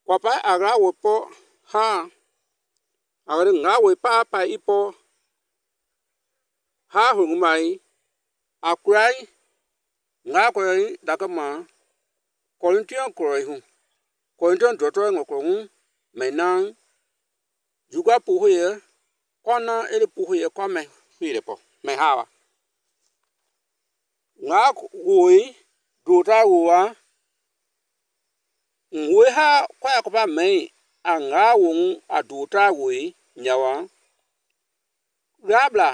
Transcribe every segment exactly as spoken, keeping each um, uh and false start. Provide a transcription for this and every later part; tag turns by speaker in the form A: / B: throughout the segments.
A: Kwapa agra wopo ha agre nga we pa pa ipo ha hungmai akrai nga kwai dakama Korintian kroi hu Korintian doto ngoko hu menan juga puhuye kona ele puhuye kome hire po me hawa nga woi dota wa ngwe ha kwa ko ba me anga won adota woi nyawa rabla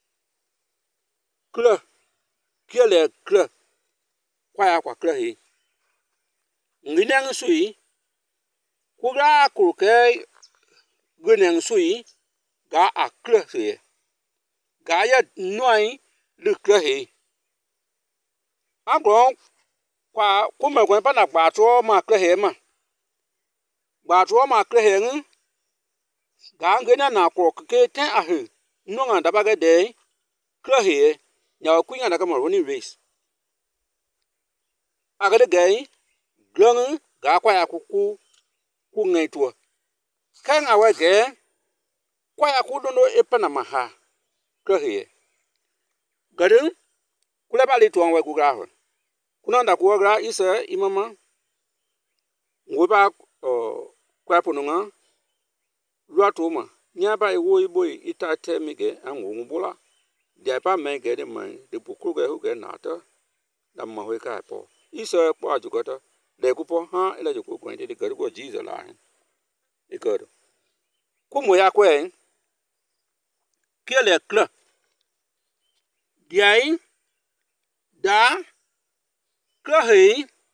A: kle kele kle kwa ya kwa kle hi nginang sui kugra kurke gunang sui ga akle hi ga ya noi le kle hi agron kwa kuma kwa pa na gba to ma kle hi ma gba to ma kle hi ga ngena na ko ke ten a hi no nga da ba ga de kle hi nya ku nya na ka mo ni race aga de gai glong ga kwa ya ku ku ku ngai to kan awa ge kwa ya ku do no e pa na ma ha kle hi gadin kule ba li to wa ku ga ho kuna nda ku ga isa imama ngwe ba kwa po nga lwa to ma nya ba e wo ibo ita te mi ge anwo ngbola dia pa me ge de man de bu ku ge hu ge na ta da ma ho ka po isa po aju ko ta de ku po ha ele ju ku ko de ge ko jesus la e ko ku mo ya kwen kele kla diai da kla he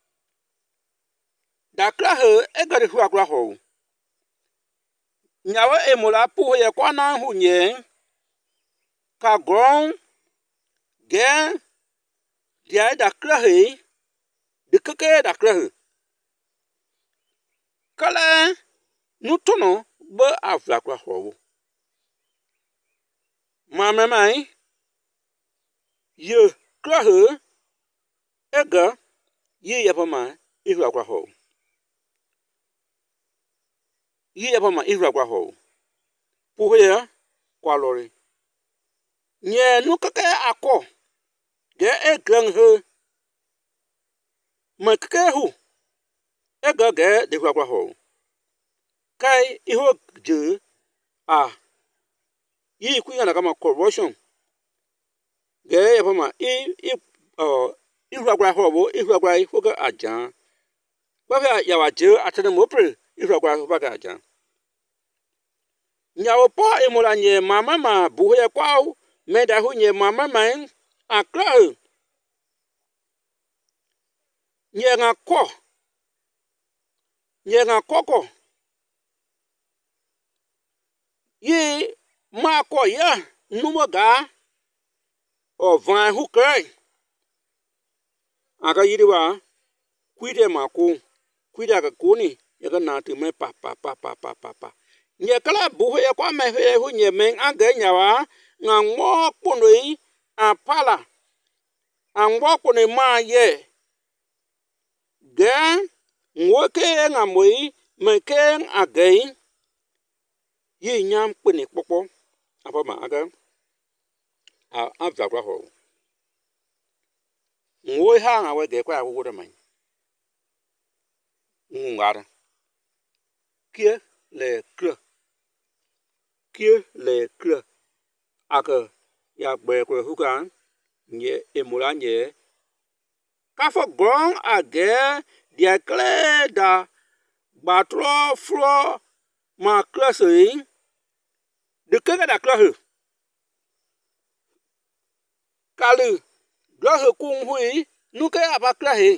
A: da kla he e ga de hu akra ho nyawe e mo la pu ye kwa na hu nye ka gron ge diai da kla he de keke da kla he kala nu tuno bo afla kwa ho ma me mai ye kla he ega ye ya pa ma ihu akwa ho ye ya pa ma ihu akwa ho pu ye kwa lori nye nu keke akọ ge e gran he ma keke hu ega ge de akwa ho kai ihu je a yi ku yana kama corruption ge ya pa ma i i o ihu akwa ho bo ihu akwa ho ga ajan ba ya wa je atene mo pre ihu akwa ho ba ga ajan nyawo po emola nye mama ma bu ye kwa me da hu nye mama man akla nye nga ko nye nga koko yi ma ko ya numo ga o van hu krai aga yiri wa kwide ma ku kwide ga ku ni ya ga na tu me pa pa pa pa pa pa pa nye kala bu ye kwa me he hu nye men aga nyawa nga ngo kpono yi apala angbo kpono ma ye ge nwoke nga moi me ke agai yi nyam kpini popo apa ma aga a avra kwa ho nwo ha nga we ge kwa awu de man ngara kie le kle kie le kle aka ya gbe ko hu kan nye emura nye ka fo gron age dia kle da batro fro ma klase de kega da kle kalu do he kun hui nu ke aba kle he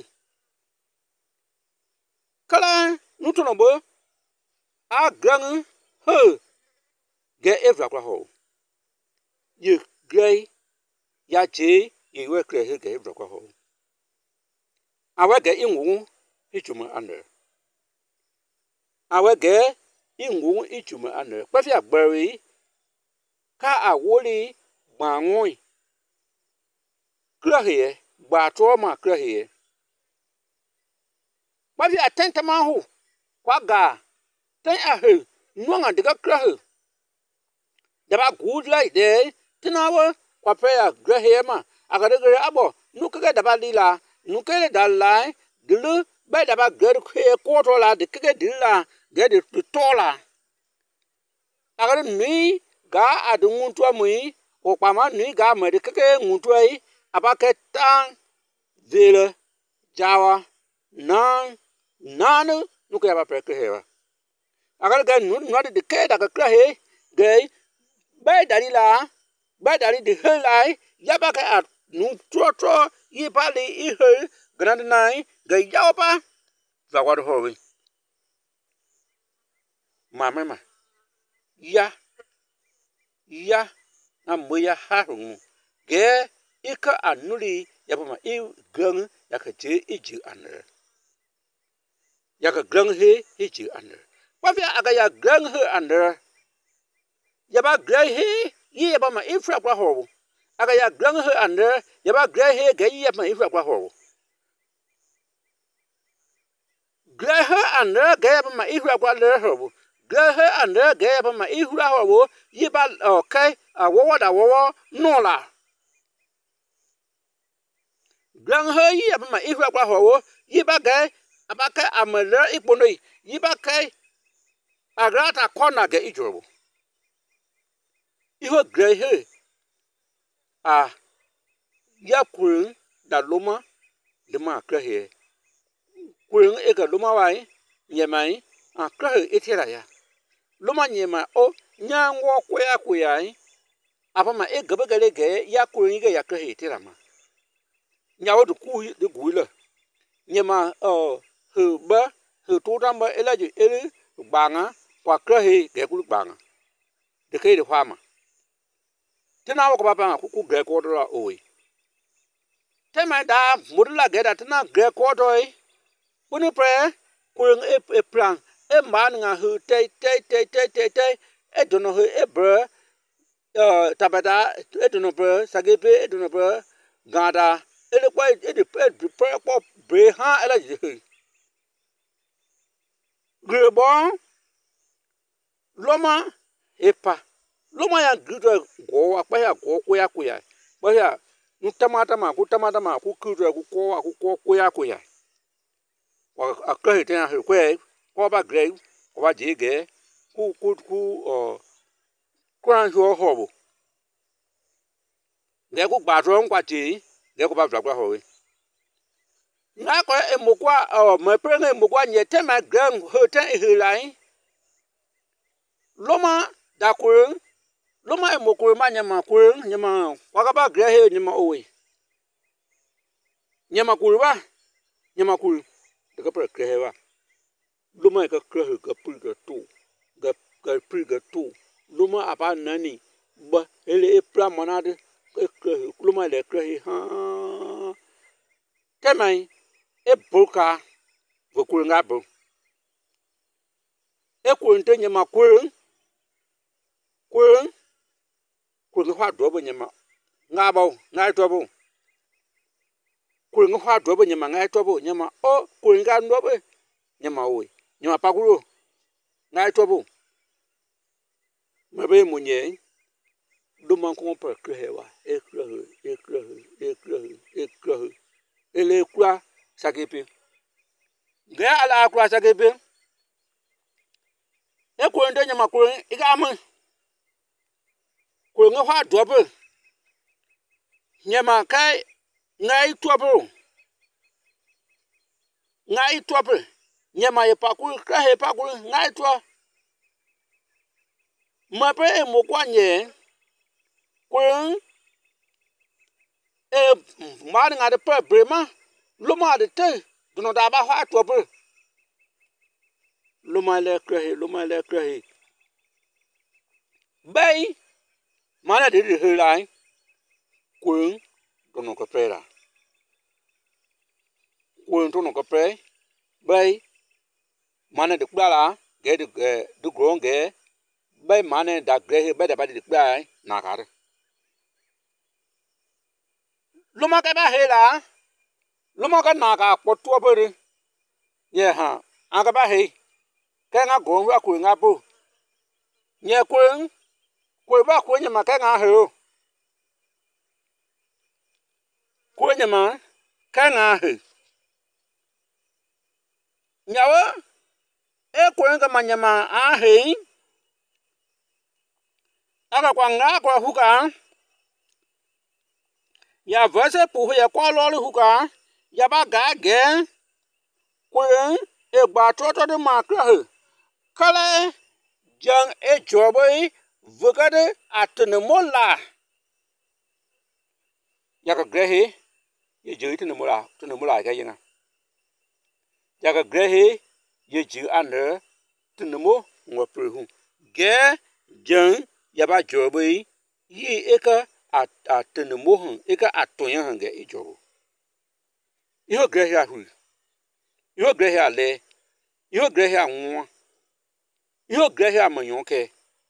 A: kala nu to no bo a gran he ge evra kwa ho ye grei ya che ye we kle he ge evra kwa ho awe ge inwu ichuma ane awe ge inwu ichuma ane pa fi agbari ka awori gbanwon kle he gba to ma kle he pa fi atenta ma ho kwa ga tan a he nuanga de ka kra he da ba good like de tinawo kwa pe ya gra he ma aga de gra abo nu ka da ba li la nu ke da lai de lu ba da ba gra ke ko to la de ke de la ge de to la aga ni ga adu ntu amui o pa ma ni ga ma de ke ntu ai aba ke tan zele jawa nan nanu nu ke ba pe ke he ba aga ga nu nu de ke da ka kra he ge ba da li la ba da li de he lai ya ba ka nu tro tro yi ba li i he grand nai ge ya pa za wa ho we ma ma ma ya ya na mo ya ha hu ge ika anuri ya ba ma i gang ya ka je i ji an ya ka gang he i ji an wa fi aga ya gang he an ya ba gra he yi ya ba ma i fra kwa ho aga ya gang he an ya ba gra he ge yi ya ma i fra kwa ho gra he an ge ya ba ma i fra kwa le ho gra he an ge ya ba ma i fra ho yi ba okay a wo da wo no la gang he yi ya ba ma i fra kwa ho yi ba ge abaka amala ikpono yi ba kai agrata kona ge ijobo iho gra he a ya kun da loma de ma kra he kun e ga loma wai nyemai a kra he etira ya loma nyema o nyanwo kwya kwya apa ma e gaba gale ge ya kun ge ya kra he etira ma nyawo du ku de guila nyema o hu ba hu tu tam ba ela ju ele banga kwa kra he ge ku banga de ke de fama tina wo ko ba ku ku ge ko do la oyi tema da mudla ge da tina ge ko do yi buni pre ku e e plan e man nga hu te te te te te te e do no hu e bro uh tabada e do no bro sagepe e do no bro gada ele kwa e de pre pre po bre ha ela ji gre bon loma epa loma ya gudo go akpa ya go ko ya ko ya ba ya ntamata ma ku tamata ma ku kudo ku ko ku ko ko ya ko ya wa akra hete na ko ko ba gre ko ba je ge ku ku ku o kran jo ho bo ge ku gba ro nkwa ti ge ku ba dra kwa ho we na ko e mo kwa o me pre na mo kwa nye tema gran ho ten e lai loma da kurun loma e mo kurun ma nyama kurun nyama waka ba gre he nyama owe nyama kurun ba nyama kurun de ka pre gre he ba loma e ka gre he ka pri ga to ga ga pri ga to loma aba nani ba ele e pra manade e gre he loma le gre he ha temai e bulka go kurun ga bu e kurun te nyama kurun kurun kurun ha do bo nyama nga ba nga to bo kurun ha do bo nyama nga to bo nyama o kurun ga ndo bo nyama o nyama pakuro nga to bo mabe munye do man ko per krewa e krewa e krewa e krewa e krewa ele kwa sakepe ga ala kwa sakepe e kurun de nyama kurun iga mu kurun ha do bo nyama kai ngai tobo ngai tobo nyama ye pakuru kra he pakuru ngai to ma pe e mo kwanye kun e ma nga de pe brema lo ma de te duno da ba ha tobo lo ma le kra he lo ma le kra he bai mana de de he lai kun duno ko pera kun duno ko pe bai mana de kula ge de du gron ge bai mana da gre bai da ba de kula na ka luma ka ba he la luma ka na ka po to bere ye ha aka ba he cái ngã gồm ra của ngã bù nhà quên quên ba quên nhà mà cái ngã hiểu quên nhà mà cái ngã hiểu nhà á e quên cái mà nhà mà à hiểu aka kwa ngã qua huka ya vese pu ya kwa lori huka ya ba ga ge quên e gba to to de ma kra he kale jang e jobai vugade atne mola ya ka grehe ye ju tne mola tne mola ga yinga ya ka grehe ye ju ane tne mo ngo prehu ge jang ya ba jobai yi eka atne mo hun eka atoyan hange e jobo iho grehe ahu iho grehe ale iho grehe anwo iho grehe amanyonke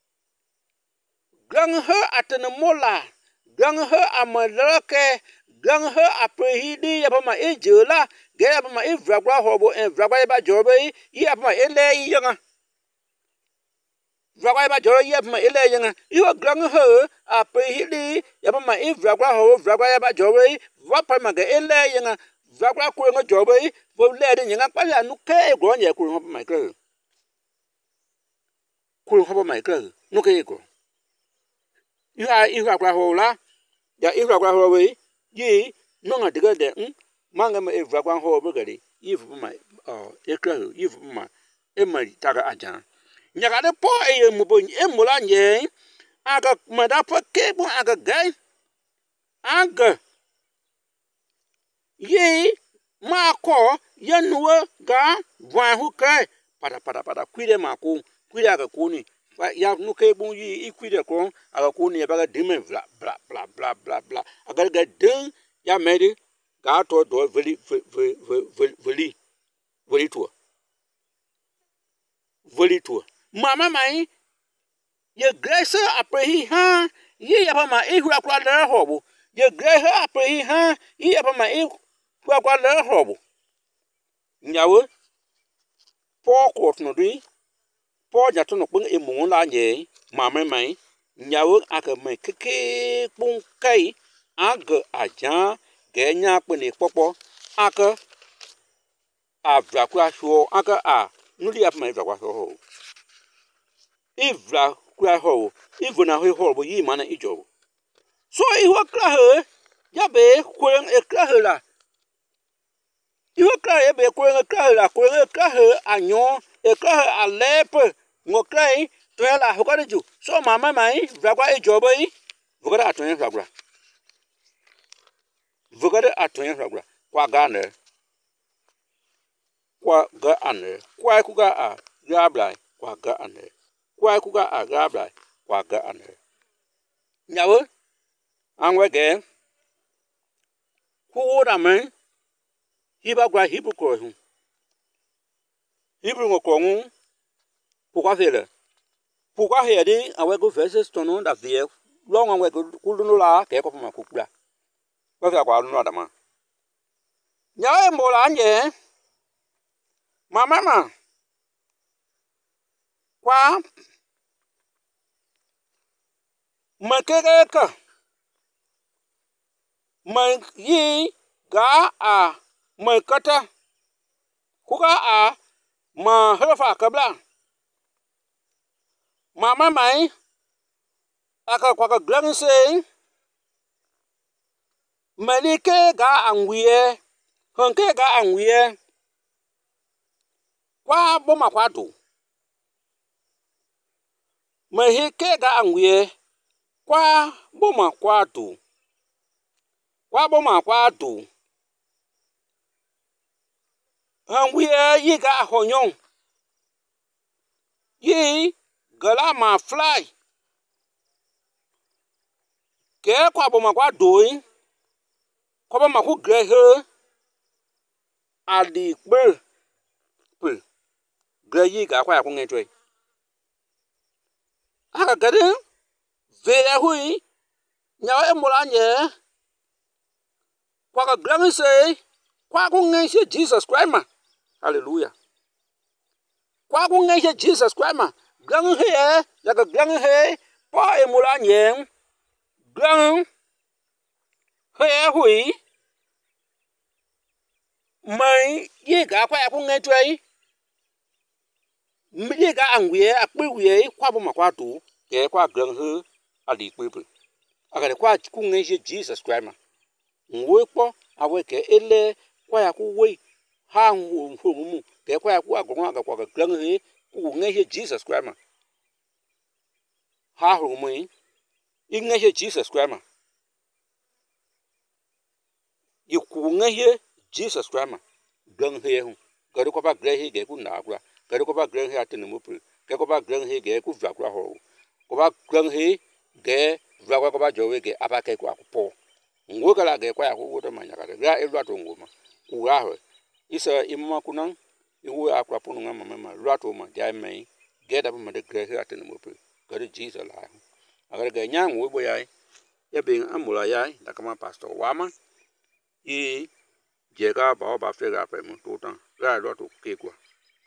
A: gang he atene mola gang he amalake gang he aprehidi yapama ejela ge yapama evragwa hobo en vragwa ba jobe yapama ele yanga vragwa ba jobe yapama ele yanga iho gang he aprehidi yapama evragwa hobo vragwa ba jobe vapama ge ele yanga vragwa ko ngo jobe bo le de yanga pa ya nu ke egro nya ko hobo my girl ko hobo my girl nu ke egro iha iha kwa hola ya iha kwa howe yi nonga diga de hm manga me evra kwa howe gari yifu ma oh ekra yifu ma e mari taga ajan nyaga de po e mu bo e mula nye aga mada pa ke bo aga gai aga yi ma ko yanuwa ga gwa hu kai pada pada pada kwire ma ko kwire aga ko ni ya nuke bu yi ikwide ko aga ko ni ba ga dime bla bla bla bla bla bla aga ga den ya meri ga to do veli veli veli veli to veli to mama mai ye grace aprehi ha ye ya ba ma ihu akwa le hobo ye grace aprehi ha ye ya ba ma ihu akwa le hobo nyawo po ko no di po ja to no pung e mu la nye mama mai nyawo aka mai keke pung kai aga aja ge nya pe ni popo aka avra kwa sho aka a nuli ap mai vra kwa ho ivra kwa ho ivuna ho ho bo yi mana ijo so iho kra he ya be kwen e kra he la iho kra e be kwen e kra he la kwen e kra he anyo e kra he alepe ngokrai to la hokare ju so mama mai vragwa e jobo yi vogara atonye vragwa vogara atonye vragwa kwa gane kwa ga ane kwa ku ga a gabla kwa ga ane kwa ku ga a gabla kwa ga ane nyawo anwe ge ku da men hiba gwa hibu ko hu hibu ngoko ngu Pourquoi faire? Pourquoi regarder avec le verset tonon d'avier long avec le la que comme ma coupla. Pas faire quoi nous adama. Nya mbola nje. Mama ma. Kwa makeka. Man yi ga a makata. Kuka a ma halafa kabla. Mama mai aka kwa ka glang se malike ga anwie honke ga anwie kwa boma kwa do mahike ga anwie kwa boma kwa do kwa boma kwa do anwie yi ga honyon yi gala ma fly ke kwa boma kwa doin kwa boma ku grehe adi pe pe greyi ga kwa ku ngetwe aka gade ve hui nya emola nye kwa ka glang se kwa ku nge Jesus Christ ma hallelujah qua cũng nghe Jesus Christ mà gần he là cái gần he pa em mula nheng gần he hui mai ye ga qua cũng nghe chơi ye ga ăn quế à quế quế qua bông mà qua tủ cái qua gần he à đi quế quế à cái qua cũng nghe Jesus Christ mà ngồi qua à với cái ele qua cũng quế hang hùng hùng cái qua qua cũng qua qua cái gần he cũng nghe Jesus Christ mà ha hùng mình in nghe Jesus Christ mà you cũng nghe Jesus Christ mà gần he hùng cái đó có ba gle he cái cũng nã qua cái đó có ba gle he ở trên núi bự cái có ba gle he cái cũng vác qua hồ có ba gle he cái vác qua có ba jowe cái apa cái qua po ngồi cái là cái qua cũng có mà nhà cái ra el loạt ngồi mà u ra rồi isa imma kunang iwu akwa punu ngama mama loạt mà jai mai get up mà the gle he ở trên núi bự cái đó Jesus là agar ga nyang wo boyai ya bin amula yai da kama pastor wama i jega ba ba fe ga pe mu tutan ga lo to ke kwa